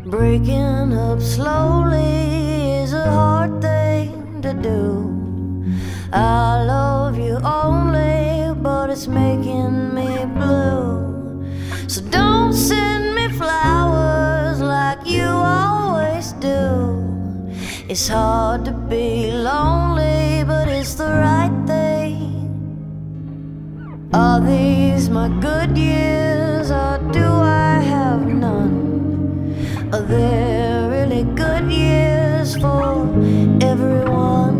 Breaking up slowly is a hard thing to do. I love you only, but it's making me blue. So don't send me flowers like you always do. It's hard to be lonely, but it's the right thing. Are these my good years, or do I have none? Are there really good years for everyone?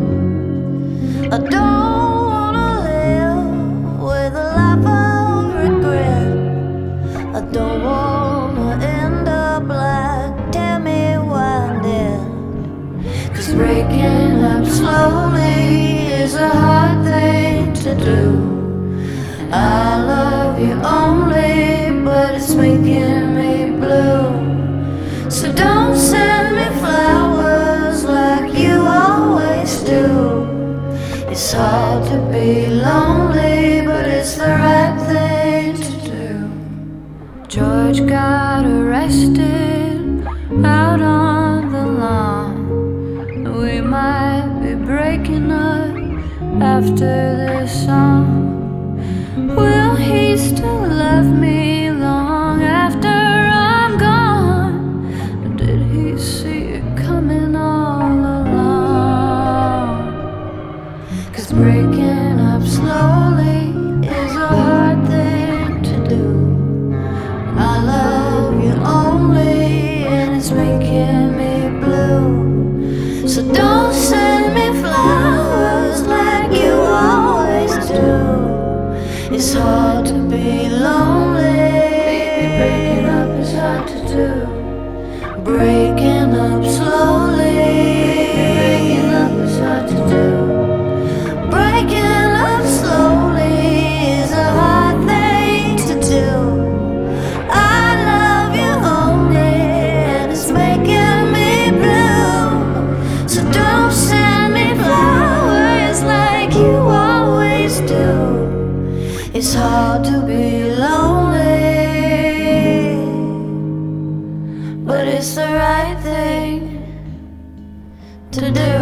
I don't wanna live with a life of regret. I don't wanna end up like Tammy Wynette. 'Cause breaking up slowly is a hard thing to do. I love you only, but it's making me blue. So don't send me flowers like you always do. It's hard to be lonely, but it's the right thing to do. George got arrested out on the lawn. We might be breaking up after this song. Will he still love me long after I'm gone? Or did he see it coming all along? 'Cause breaking up slowly is a hard thing to do. I love you only, and it's making me blue. So don't send me flowers like you always do. It's hard to be lonely. Breaking up is hard to do. Breaking up slowly. Breaking up is hard to do. Breaking up slowly is a hard thing to do. I love you only, and it's making me blue. So don't send me flowers like you always do. It's hard to be lonely, but it's the right thing to do.